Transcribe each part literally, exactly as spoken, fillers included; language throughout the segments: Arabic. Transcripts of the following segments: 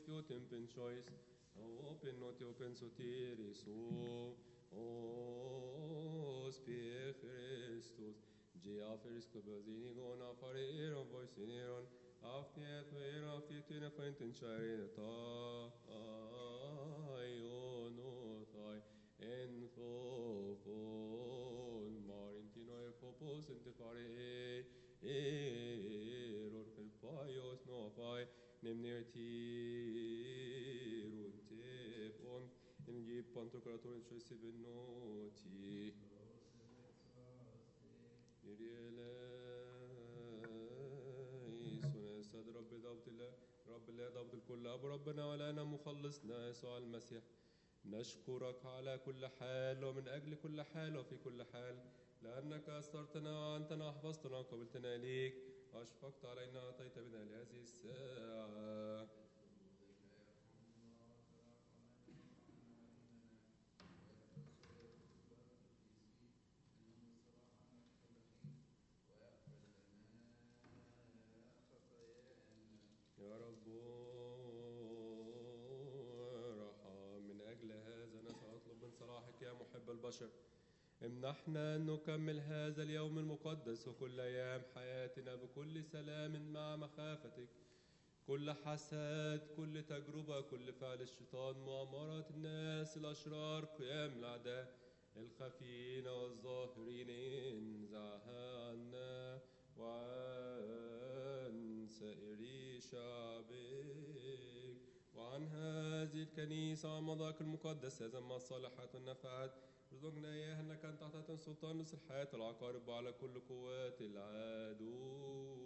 open choice, open not open soteris, o os per Christus. Gia ferisco bazini gona fare ero voicineron, aftiet vera aftietine quentin charine ta ionotai en thofon marintino e popos in te fare eror ken paios no fai nemner tirun te pon in gi pantocratorin choice benoti سيد رب ضابط الله رب الله ضابط الكل أبو ربنا ولنا مخلصنا يسوع المسيح نشكرك على كل حال ومن أجل كل حال وفي كل حال لأنك أسترتنا وأنتنا أحفظتنا وقبلتنا ليك وأشفقت علينا وأعطيت بنا لهذه الساعة يا رب ارحم من أجل هذا نسأل أطلب من صلاحك يا محب البشر امنحنا أن نكمل هذا اليوم المقدس وكل أيام حياتنا بكل سلام مع مخافتك كل حسد كل تجربة كل فعل الشيطان مؤامرة الناس الأشرار قيام الأعداء الخفيين والظاهرين انزعها عنا وعن سائر شعبك وعن هذه الكنيسة ومضاك المقدس هذا ما الصالحات والنفعات رزقنا إياها أنك أنت تحت سلطان نصر الحياة العقارب وعلى كل قوات العدو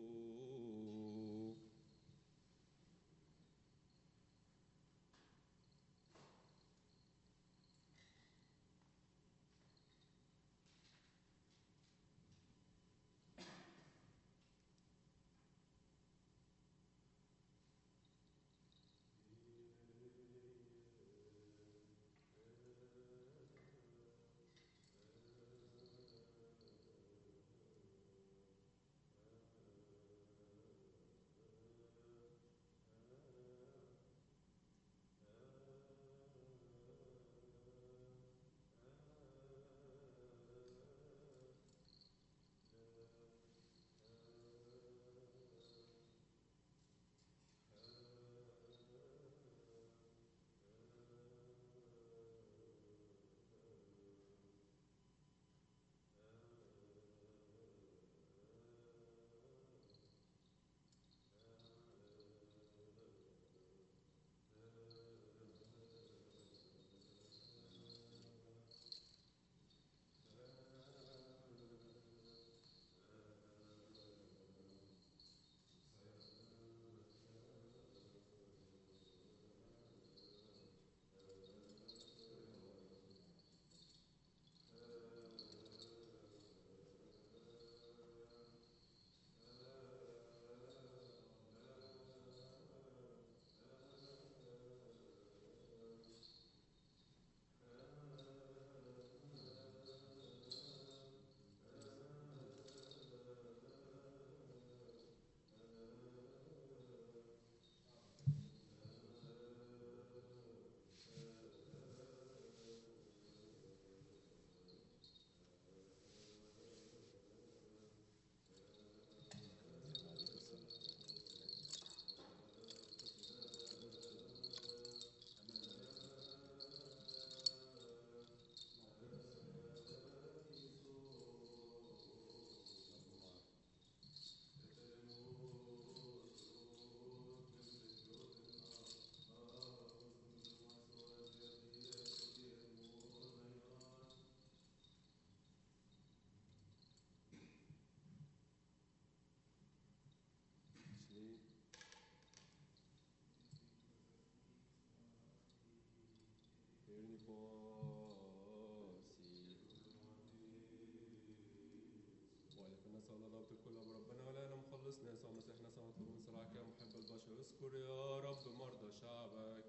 خلصنا يسوع المسيح نسأل نطلب من صلاحك يا محب البشر اذكر يا رب مرضى شعبك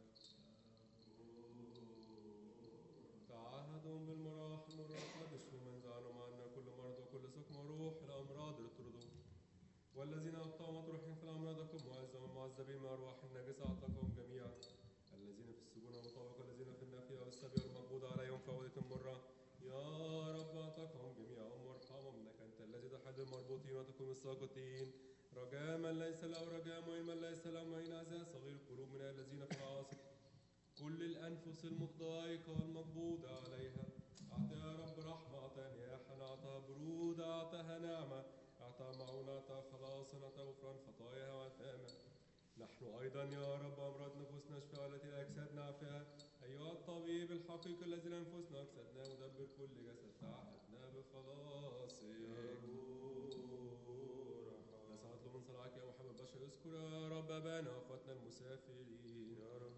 تعهدهم بالمراحم والرحمة اشفوا من زعلهم عنا كل مرض وكل سقم وروح الأمراض اطردوا والذين أبطأوا مطروحين في الأمراضكم معزهم معذبين من أرواح النجسة أعتقهم جميعا. الذين في السجون والمطابق الذين في النافية والسبي والمقبوض عليهم في عودة مرة. يا رب أعتقهم جميعهم وارحمهم إنك أنت الذي تحل المربوطين وتقوم الساقطين. رجاء من ليس له رجاء معين من ليس له معين أعزاء صغير القلوب من الذين في العاصر. كل الأنفس المضايقة والمقبوضة عليها. أعطها يا رب رحمة، أعطها نياحا، أعطها برودة، أعطها نعمة، أعطها معونة، أعطها خلاصا، أعطها غفران خطاياها وأثامها. نحن أيضا يا رب أمراض نفوسنا اشفى التي لأجسادنا عافها. أيها الطبيب الحقيقي الذي لأنفسنا وأجسادنا مدبر كل جسد تعهدنا بخلاصك. نسعى نطلب من صلاحك يا محب البشر. اذكر يا رب أبانا وأخواتنا المسافرين يا رب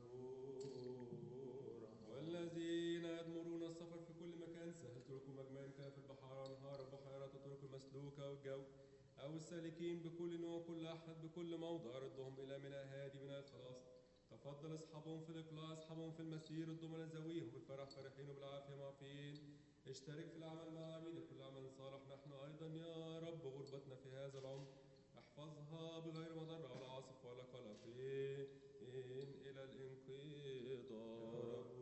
والذين يدمرون السفر في كل مكان. سهل طرقهم أجمعين في البحار وأنهار البحيرات الطرق المسلوكة والجو أو السالكين بكل نوع كل أحد بكل موضع ردهم إلى ميناء هادي من الخلاص. تفضل اصحابهم في الإقلاع، اصحابهم في المسير، ردهم زويهم بالفرح فرحين وبالعافية معافين. اشترك في العمل مع عبيدك كل عمل صالح. نحن أيضا يا رب غربتنا في هذا العمر احفظها بغير مضرة ولا عاصف ولا قلق إلى الانقضاء.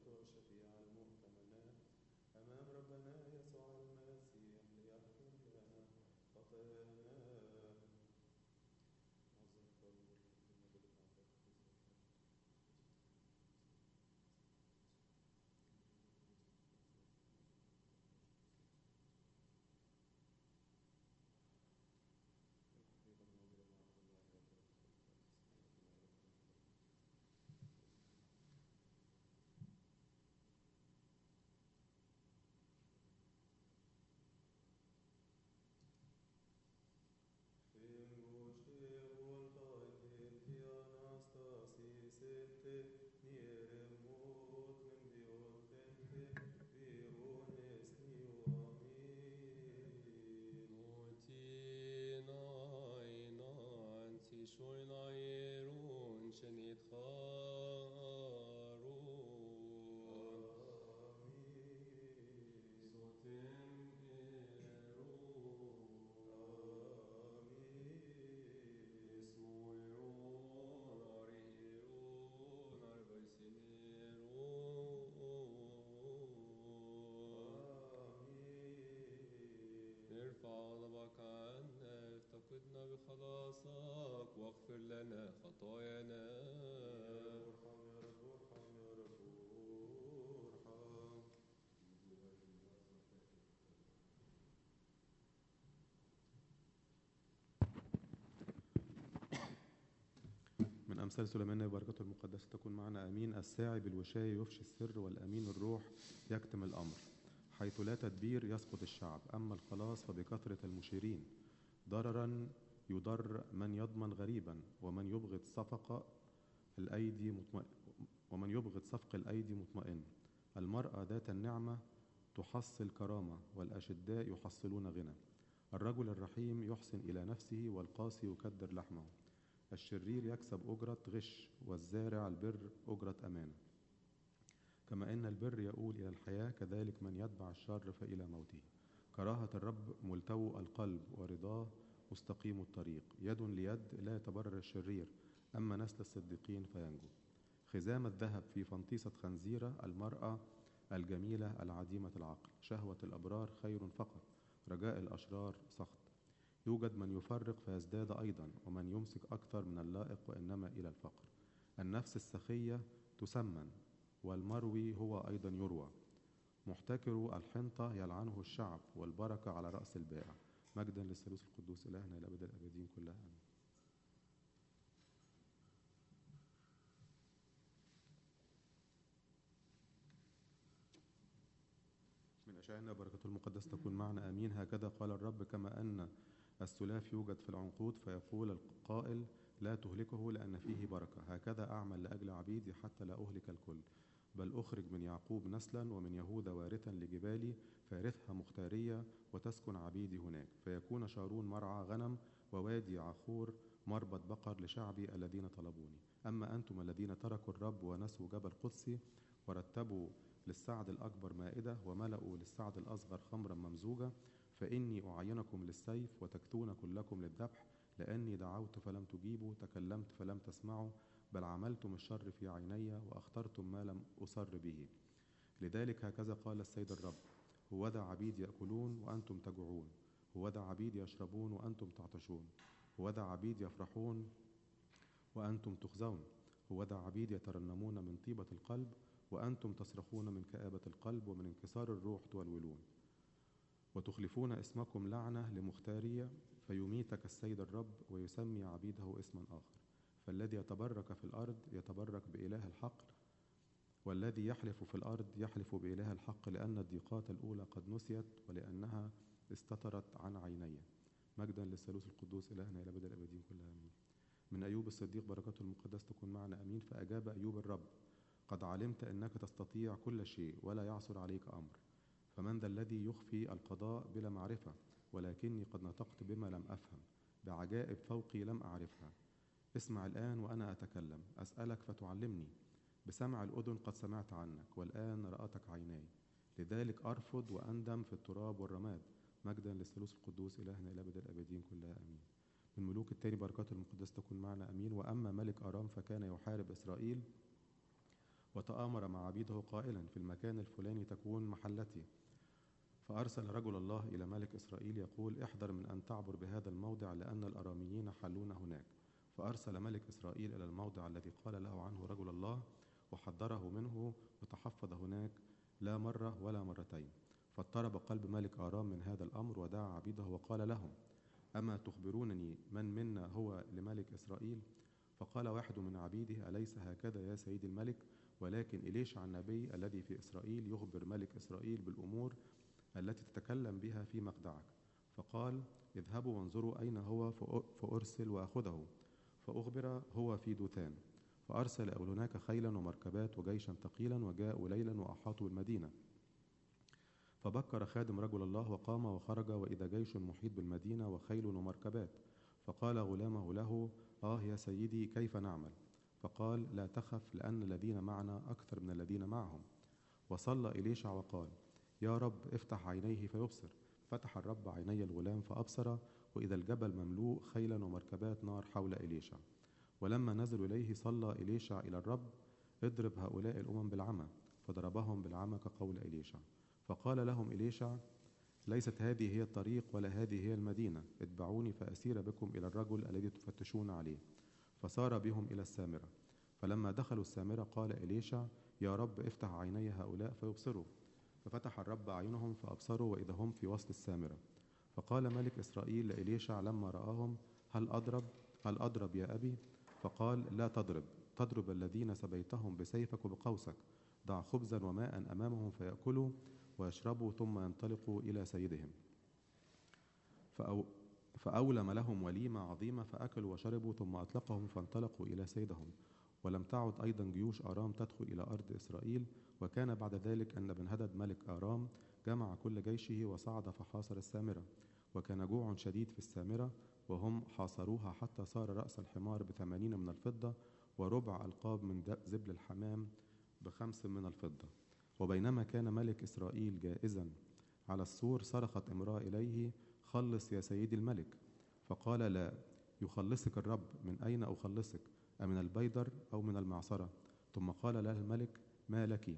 وشفيع المؤتمنات أمام ربنا يسوع المسيح ليغفر لنا خطايانا. افتقدنا بخلاصك واغفر لنا خطايانا. ارحم يا رب ارحم يا رب ارحم. من أمثال سليمان بركته المقدسة تكون معنا. أمين. الساعي بالوشاية يفشي السر، والأمين الروح يكتم الأمر. حيث لا تدبير يسقط الشعب، أما الخلاص فبكثرة المشيرين. ضررا يضر من يضمن غريبا، ومن يبغض صفقة الأيدي مطمئن ومن يبغض صفق الأيدي مطمئن. المرأة ذات النعمة تحصل كرامة، والأشداء يحصلون غنى. الرجل الرحيم يحسن إلى نفسه، والقاسي يكدر لحمه. الشرير يكسب أجرة غش، والزارع البر أجرة أمانة. كما إن البر يؤول إلى الحياة، كذلك من يتبع الشر فإلى موته. كراهة الرب ملتوى القلب، ورضاه مستقيم الطريق. يد ليد لا يتبرر الشرير، أما نسل الصديقين فينجو. خزام الذهب في فنطيسة خنزيرة. المرأة الجميلة العديمة العقل. شهوة الأبرار خير فقط، رجاء الأشرار سخط. يوجد من يفرق فيزداد أيضا، ومن يمسك أكثر من اللائق، وإنما إلى الفقر. النفس السخية تسمن، والمروي هو أيضا يروى. محتكر الحنطة يلعنه الشعب، والبركة على رأس البائع. مجدا للثالوث القدوس إلهنا إلى أبد الأبدين كلها آمين. من أشعياء بركته المقدسة تكون معنا آمين. هكذا قال الرب: كما أن السلاف يوجد في العنقود، فيقول القائل لا تهلكه لأن فيه بركة، هكذا أعمل لأجل عبيدي حتى لا أهلك الكل، بل أخرج من يعقوب نسلا ومن يهوذا وارثا لجبالي، فارثها مختارية وتسكن عبيدي هناك. فيكون شارون مرعى غنم، ووادي عخور مربط بقر لشعبي الذين طلبوني. أما أنتم الذين تركوا الرب ونسوا جبل قدسي، ورتبوا للسعد الأكبر مائدة، وملأوا للسعد الأصغر خمرا ممزوجة، فإني أعينكم للسيف، وتكتون كلكم للذبح. لأني دعوت فلم تجيبوا، تكلمت فلم تسمعوا، بل عملتم الشر في عيني، واخترتم ما لم أصر به. لذلك هكذا قال السيد الرب: هوذا عبيد يأكلون وأنتم تجوعون، هوذا عبيد يشربون وأنتم تعطشون، هوذا عبيد يفرحون وأنتم تخزون، هوذا عبيد يترنمون من طيبة القلب، وأنتم تصرخون من كآبة القلب، ومن انكسار الروح تولولون. وتخلفون اسمكم لعنة لمختارية، فيميتك السيد الرب، ويسمي عبيده اسما آخر. فالذي يتبرك في الأرض يتبرك بإله الحق، والذي يحلف في الأرض يحلف بإله الحق، لأن الضيقات الأولى قد نسيت، ولأنها استترت عن عيني. مجدا للثالوث القدوس إلهنا إلى أبد الأبدين كلها آمين. من أيوب الصديق بركته المقدسة تكون معنا آمين. فأجاب أيوب الرب: قد علمت أنك تستطيع كل شيء، ولا يعثر عليك أمر. فمن ذا الذي يخفي القضاء بلا معرفة؟ ولكني قد نطقت بما لم أفهم، بعجائب فوقي لم أعرفها. اسمع الآن وأنا أتكلم، أسألك فتعلمني. بسمع الأذن قد سمعت عنك، والآن رأتك عيناي. لذلك أرفض وأندم في التراب والرماد. مجدا للثالوث القدوس إلهنا إلى أبد الأبدين كلها آمين. من ملوك التاني بركات المقدسة تكون معنا آمين. وأما ملك أرام فكان يحارب إسرائيل، وتآمر مع عبيده قائلا: في المكان الفلاني تكون محلتي. فأرسل رجل الله إلى ملك إسرائيل يقول: احذر من أن تعبر بهذا الموضع، لأن الأراميين حلون هناك. فأرسل ملك إسرائيل إلى الموضع الذي قال له عنه رجل الله، وحذره منه، وتحفظ هناك لا مرة ولا مرتين. فاضطرب قلب ملك آرام من هذا الأمر، ودعا عبيده وقال لهم: أما تخبرونني من منا هو لملك إسرائيل؟ فقال واحد من عبيده: أليس هكذا يا سيدي الملك؟ ولكن إليشع النبي الذي في إسرائيل يخبر ملك إسرائيل بالأمور التي تتكلم بها في مخدعك. فقال: اذهبوا وانظروا أين هو فأرسل وأخذه. فأخبر هو في دوثان. فأرسل هناك خيلا ومركبات وجيشا ثقيلا، وجاءوا ليلا وأحاطوا المدينة. فبكر خادم رجل الله وقام وخرج، وإذا جيش محيط بالمدينة وخيل ومركبات. فقال غلامه له: آه يا سيدي، كيف نعمل؟ فقال: لا تخف، لأن الذين معنا أكثر من الذين معهم. وصلى إليشع وقال: يا رب افتح عينيه فيبصر. فتح الرب عيني الغلام فأبصر، وإذا الجبل مملوء خيلا ومركبات نار حول إليشع. ولما نزلوا إليه صلى إليشع إلى الرب: اضرب هؤلاء الأمم بالعمى. فضربهم بالعمى كقول إليشع. فقال لهم إليشع: ليست هذه هي الطريق ولا هذه هي المدينة، اتبعوني فأسير بكم إلى الرجل الذي تفتشون عليه. فسار بهم إلى السامرة. فلما دخلوا السامرة قال إليشع: يا رب افتح عيني هؤلاء فيبصروا. ففتح الرب أعينهم فأبصروا، وإذا هم في وسط السامرة. فقال ملك إسرائيل لإليشع لما رآهم: هل أضرب هل أضرب يا أبي؟ فقال: لا تضرب، تضرب الذين سبيتهم بسيفك وبقوسك. ضع خبزا وماء أمامهم فيأكلوا ويشربوا، ثم ينطلقوا إلى سيدهم. فأو فأولم لهم وليمة عظيمة، فأكلوا وشربوا، ثم أطلقهم فانطلقوا إلى سيدهم. ولم تعد أيضا جيوش آرام تدخل إلى أرض إسرائيل. وكان بعد ذلك أن بنهدد ملك آرام جمع كل جيشه وصعد فحاصر السامرة. وكان جوع شديد في السامرة، وهم حاصروها حتى صار رأس الحمار بثمانين من الفضة، وربع ألقاب من زبل الحمام بخمس من الفضة. وبينما كان ملك إسرائيل جائزا على السور، صرخت امرأة إليه: خلص يا سيدي الملك. فقال: لا يخلصك الرب. من أين أخلصك؟ أمن البيدر أو من المعصرة؟ ثم قال لها الملك: ما لك؟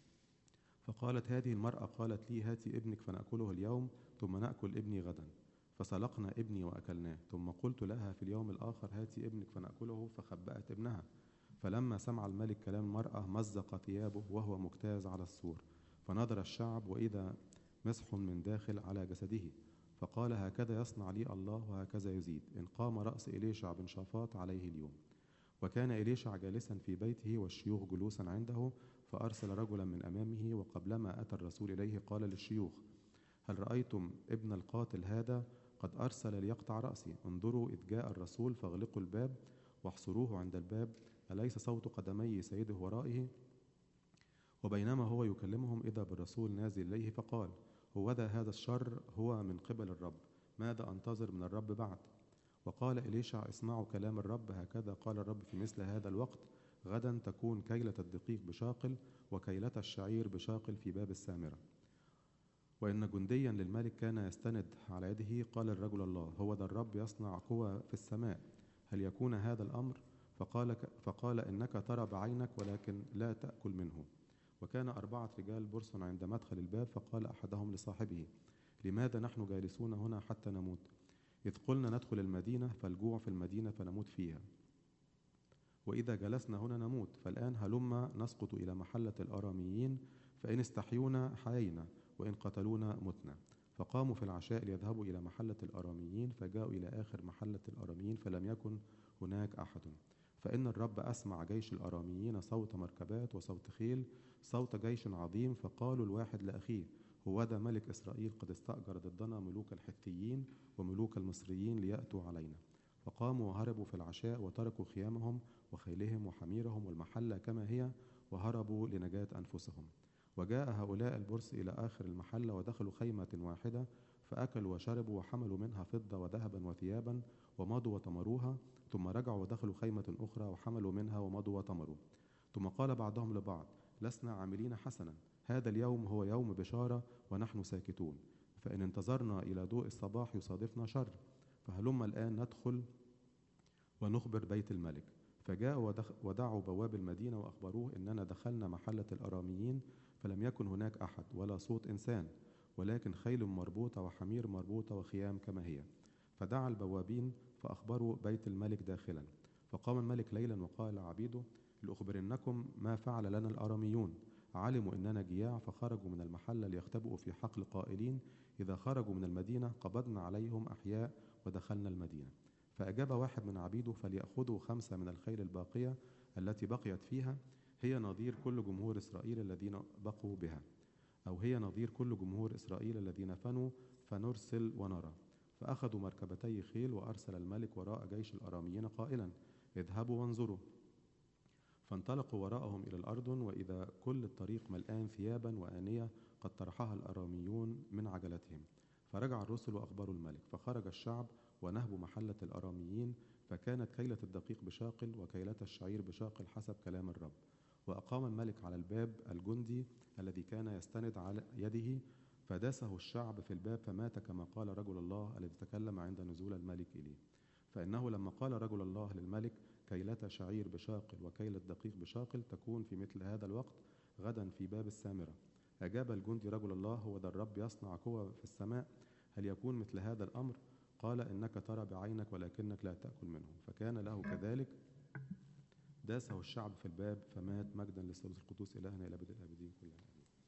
فقالت هذه المرأة قالت لي: هاتي ابنك فنأكله اليوم، ثم نأكل ابني غدا. فسلقنا ابني وأكلناه. ثم قلت لها في اليوم الآخر: هاتي ابنك فنأكله، فخبأت ابنها. فلما سمع الملك كلام المرأة مزق ثيابه وهو مجتاز على السور. فنظر الشعب، وإذا مسح من داخل على جسده. فقال: هكذا يصنع لي الله وهكذا يزيد، إن قام رأس إليشع بن شافاط عليه اليوم. وكان إليشع جالسا في بيته والشيوخ جلوسا عنده، فأرسل رجلا من أمامه. وقبلما أتى الرسول إليه قال للشيوخ: هل رأيتم ابن القاتل هذا؟ قد أرسل ليقطع رأسي. انظروا، إذ جاء الرسول فاغلقوا الباب واحصروه عند الباب. أليس صوت قدمي سيده ورائه؟ وبينما هو يكلمهم إذا بالرسول نازل إليه، فقال: هوذا هذا الشر هو من قبل الرب، ماذا أنتظر من الرب بعد؟ وقال إليشع: اسمعوا كلام الرب. هكذا قال الرب: في مثل هذا الوقت غدا تكون كيلة الدقيق بشاقل، وكيلة الشعير بشاقل في باب السامرة. وإن جنديا للملك كان يستند على يده. قال الرجل الله: هو ذا الرب يصنع قوى في السماء، هل يكون هذا الأمر؟ فقال, فقال إنك ترى بعينك ولكن لا تأكل منه. وكان أربعة رجال برص عند مدخل الباب. فقال أحدهم لصاحبه: لماذا نحن جالسون هنا حتى نموت؟ إذ قلنا ندخل المدينة فالجوع في المدينة فنموت فيها، وإذا جلسنا هنا نموت. فالآن هلما نسقط إلى محلة الأراميين، فإن استحيونا حيينا، وإن قتلونا متنا. فقاموا في العشاء ليذهبوا إلى محلة الأراميين، فجاءوا إلى آخر محلة الأراميين فلم يكن هناك أحد. فإن الرب أسمع جيش الأراميين صوت مركبات وصوت خيل، صوت جيش عظيم. فقالوا الواحد لأخيه: هوذا ملك إسرائيل قد استأجر ضدنا ملوك الحثيين وملوك المصريين ليأتوا علينا. فقاموا وهربوا في العشاء، وتركوا خيامهم وخيلهم وحميرهم والمحلة كما هي، وهربوا لنجاة أنفسهم. وجاء هؤلاء البرص إلى آخر المحلة، ودخلوا خيمة واحدة، فأكلوا وشربوا وحملوا منها فضة وذهبا وثيابا، ومضوا وطمروها. ثم رجعوا ودخلوا خيمة أخرى وحملوا منها ومضوا وطمروا. ثم قال بعضهم لبعض: لسنا عاملين حسنا، هذا اليوم هو يوم بشارة ونحن ساكتون، فإن انتظرنا إلى ضوء الصباح يصادفنا شر. فهلما الآن ندخل ونخبر بيت الملك. فجاءوا ودخ- ودعوا بواب المدينة وأخبروه إننا دخلنا محلة الأراميين، فلم يكن هناك أحد ولا صوت إنسان، ولكن خيل مربوطة وحمير مربوطة وخيام كما هي. فدعا البوابين فأخبروا بيت الملك داخلا. فقام الملك ليلا وقال لعبيده: لأخبرنكم ما فعل لنا الأراميون. علموا إننا جياع فخرجوا من المحل ليختبئوا في حقل قائلين: إذا خرجوا من المدينة قبضنا عليهم أحياء ودخلنا المدينة. فأجاب واحد من عبيده: فليأخذوا خمسة من الخيل الباقية التي بقيت فيها، هي نظير كل جمهور إسرائيل الذين بقوا بها، أو هي نظير كل جمهور إسرائيل الذين فنوا، فنرسل ونرى. فأخذوا مركبتي خيل، وأرسل الملك وراء جيش الأراميين قائلا: اذهبوا وانظروا. فانطلقوا وراءهم إلى الأردن، وإذا كل الطريق ملآن ثيابا وآنية قد طرحها الأراميون من عجلتهم. فرجع الرسل وأخبروا الملك، فخرج الشعب ونهبوا محلة الأراميين، فكانت كيلة الدقيق بشاقل وكيلة الشعير بشاقل حسب كلام الرب. وأقام الملك على الباب الجندي الذي كان يستند على يده، فداسه الشعب في الباب فمات، كما قال رجل الله الذي تكلم عند نزول الملك إليه. فإنه لما قال رجل الله للملك: كيلة شعير بشاقل وكيلة دقيق بشاقل تكون في مثل هذا الوقت غدا في باب السامرة، أجاب الجندي رجل الله: هو ذا الرب يصنع قوة في السماء، هل يكون مثل هذا الأمر؟ قال: إنك ترى بعينك ولكنك لا تأكل منه. فكان له كذلك، داسه الشعب في الباب فمات. مجدا للثالوث القدوس إلهنا إلى أبد الآبدين كلها.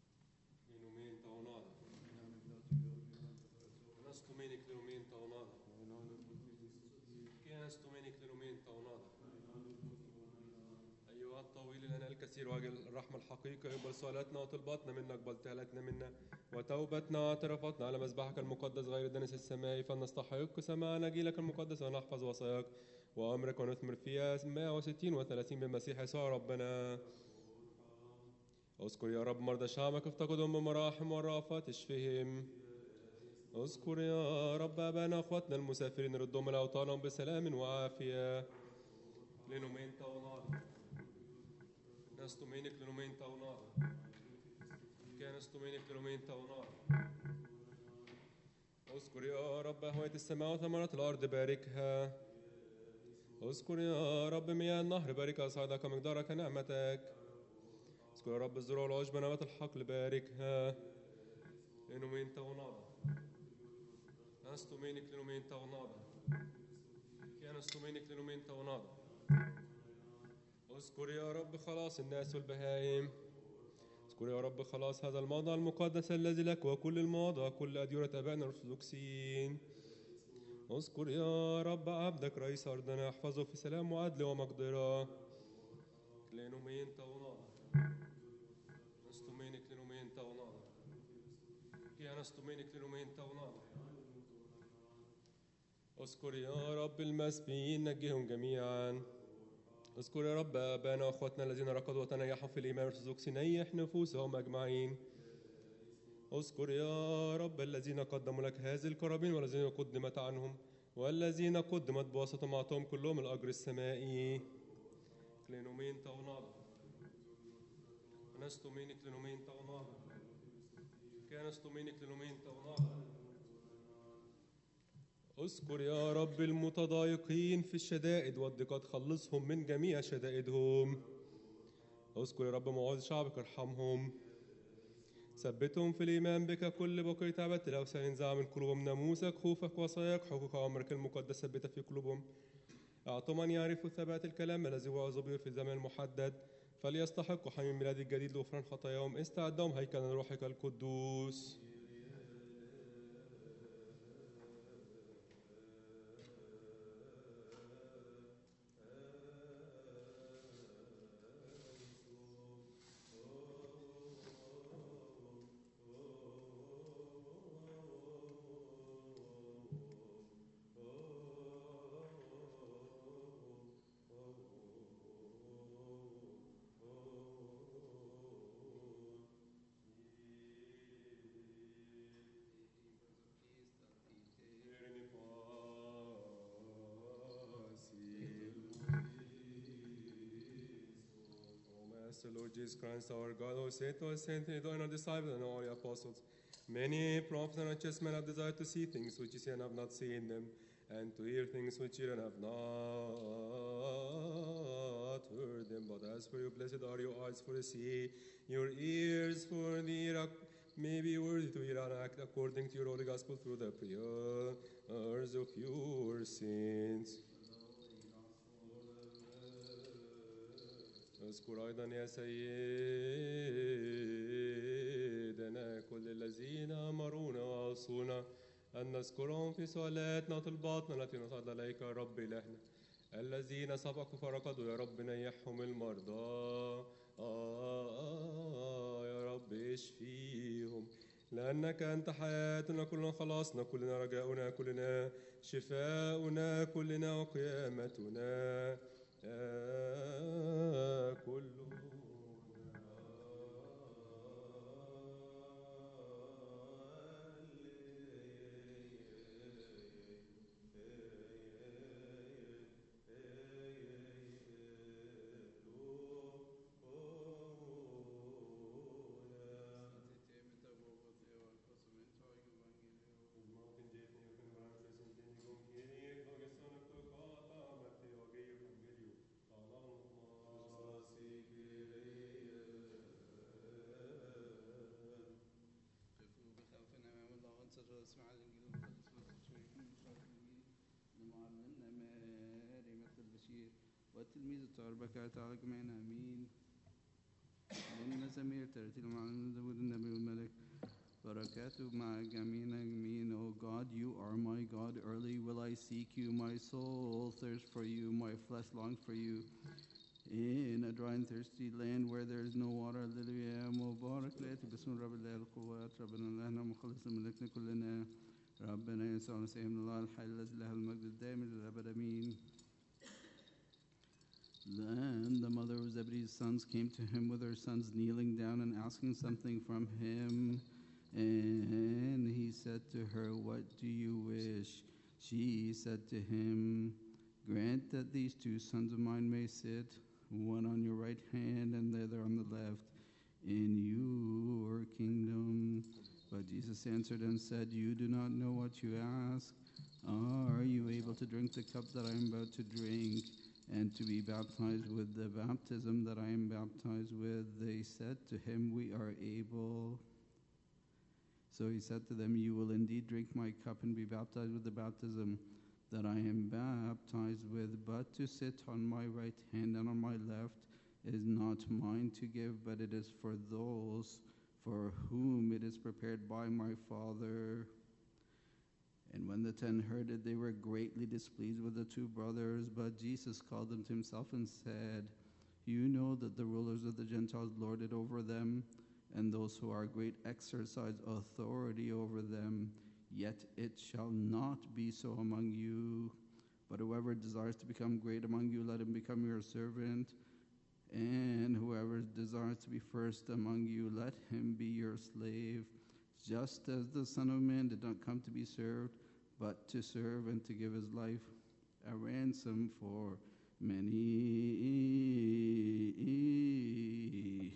أيها الطويل لنا الكثير وأجل الرحمة الحقيقة، اقبل صلاتنا وطلباتنا منا، اقبل تهلتنا منا وتوبتنا واعترافاتنا على مذبحك المقدس غير الدنس السمائي، فلنستحق سماع نجيلك المقدس ونحفظ وصاياك وأمرك ونثمر فيها مائة وستين وثلاثين بالمسيح يسوع ربنا. اذكر يا رب مرضى شعبك، افتقدهم بمراحم والرأفات اشفهم. اذكر يا رب أبانا أخواتنا المسافرين، ردهم إلى أوطانهم بسلام وعافية. لنومين تونار نستمينك لنومين تونار كان نستمينك لنومين تونار. اذكر يا رب أهوية السماء وثمرات الأرض باركها. اذكر يا رب مياه النهر باركها، صعدك مقدارك نعمتك. اذكر يا رب الزروع والعشب نبات الحقل باركها. لنومين تونار نستمينك لنومين تونار كان نستمينك لنومين تونار. اذكر يا رب خلاص الناس والبهائم. اذكر يا رب خلاص هذا الموضع المقدس الذي لك، وكل المواضع كل أديرة أبائنا الأرثوذكسيين. اذكر يا رب عبدك رئيس أرضنا، احفظه في سلام وعدل ومقدرة. لنومين تونار نستمينك لنومين تونار كي نستمينك لنومين تونار. اذكر يا رب المسبيين نجهم جميعا. اذكر يا رب آبانا وأخواتنا الذين ركضوا وتنيحوا في الإيمان الأرثوذكسي، نيح نفوسهم أجمعين. اذكر يا رب الذين قدموا لك هذه القرابين والذين قدمت عنهم والذين قدمت بواسطة أعطاهم كلهم الأجر السمائي. لنومين تونار نستمينك لنومين تونار كان نستمينك لنومين تونار. اذكر يا رب المتضايقين في الشدائد والضيقات، خلصهم من جميع شدائدهم. اذكر يا رب موعظ شعبك، ارحمهم. ثبتهم في الإيمان بك، كل بقية عبادة الأوثان انزع من قلوبهم ناموسك خوفك وصاياك حقوق أمرك المقدس ثبتها في قلوبهم. أعطهم أن يعرفوا ثبات الكلام الذي وعظوا به في الزمان المحدد، فليستحقوا حميم ميلاد الجديد لغفران خطاياهم، استعدهم هيكلا روحك القدوس. The Lord Jesus Christ, our God, who said to us, Saint Theodore, our disciples and all the apostles, many prophets and righteous men have desired to see things which you see and have not seen them, and to hear things which children have not heard them. But as for you, blessed are your eyes for to see, your ears for the hear, may be worthy to hear and act according to your holy gospel through the prayers of your saints. اذكر أيضا يا سيدنا كل الذين أمرونا وأوصونا أن نذكرهم في صلاتنا طلباتنا التي نصعد إليك يا رب إلهنا. الذين سبقوا فرقدوا يا رب نيحهم المرضى، آه يا رب اشفيهم، لأنك أنت حياتنا كلنا، خلاصنا كلنا، رجاؤنا كلنا، شفاؤنا كلنا، وقيامتنا آه كلنا. والتلميذ التعربك تعالى جميعنا امين. لان مزامير ترتيل معلم داود النبي والملك بركاته مع جميعنا امين. O God, you are my God, early will I seek you, my soul thirsts for you, my flesh longs for you, in a dry and thirsty land where there is no water. Hallelujah. مبارك لاتي باسم الرب اله القوات، ربنا لهنا مخلص ملكنا كلنا، ربنا يسوع المسيح من الله الحي الذي له المجد الدائم للابد امين. Then the mother of Zebedee's sons came to him with her sons, kneeling down and asking something from him. And he said to her, "What do you wish?" She said to him, "Grant that these two sons of mine may sit, one on your right hand and the other on the left, in your kingdom." But Jesus answered and said, "You do not know what you ask. Are you able to drink the cup that I am about to drink, and to be baptized with the baptism that I am baptized with?" They said to him, "We are able." So he said to them, "You will indeed drink my cup and be baptized with the baptism that I am baptized with, but to sit on my right hand and on my left is not mine to give, but it is for those for whom it is prepared by my Father." And when the ten heard it, they were greatly displeased with the two brothers. But Jesus called them to himself and said, "You know that the rulers of the Gentiles lord it over them, and those who are great exercise authority over them. Yet it shall not be so among you. But whoever desires to become great among you, let him become your servant. And whoever desires to be first among you, let him be your slave. Just as the Son of Man did not come to be served, but to serve and to give his life a ransom for many."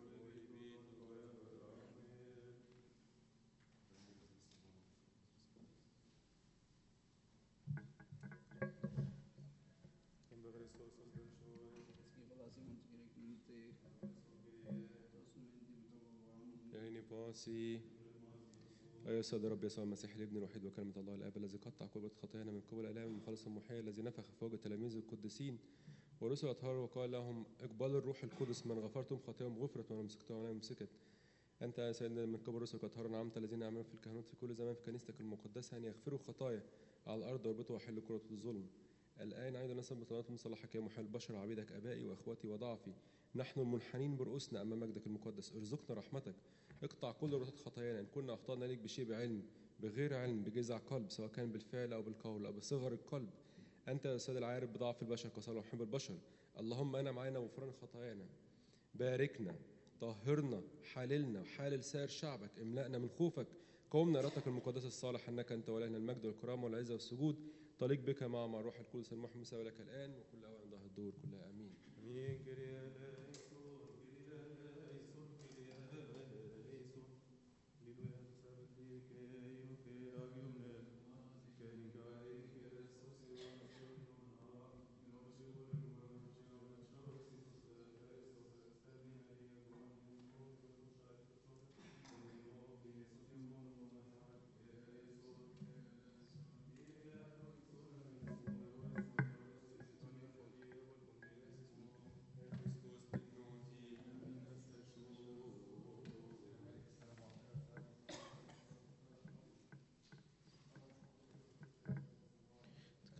باسي أيها السيد رب يسوع المسيح الابن الوحيد وكلمة الله الآب الذي قطع كل خطايانا من قبل الآب المخلص المحيي، الذي نفخ في وجه التلاميذ القديسين ورسل أطهار وقال لهم: اقبلوا الروح القدس، من غفرتم خطاياهم غفرت ومن مسكتهم عليهم مسكت. أنت يا سيدنا من قبل رسلك أطهار نعمت الذين يعملون في الكهنوت في كل زمان في كنيستك المقدسة أن يغفروا خطايا على الأرض ويربطوا ويحلوا كرة الظلم. الآن أيضا نسأل بطلبات من صلاحك يا محيي البشر، عبيدك أبائي وأخواتي وضعفي، نحن المنحنين برؤوسنا أمام مجدك المقدس، ارزقنا رحمتك، اقطع كل ربطات خطايانا، إن كنا أخطأنا ليك بشيء بعلم بغير علم بجزع قلب، سواء كان بالفعل أو بالقول أو بصغر القلب. أنت يا أستاذ العارف بضعف البشر كصالح وحب البشر. اللهم أنعم علينا وغفران خطايانا، باركنا، طهرنا، حللنا وحالل سائر شعبك، املأنا من خوفك، قومنا إرادتك المقدسة الصالح، أنك أنت ولينا المجد والكرامة والعزة والسجود طليق بك مع مع الروح القدس المحمي لك الآن وكل أوان ظهر الدور كلها آمين. آمين.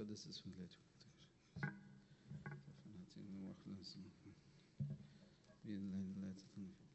المقدس اسم الله بإذن الله لا تتنفي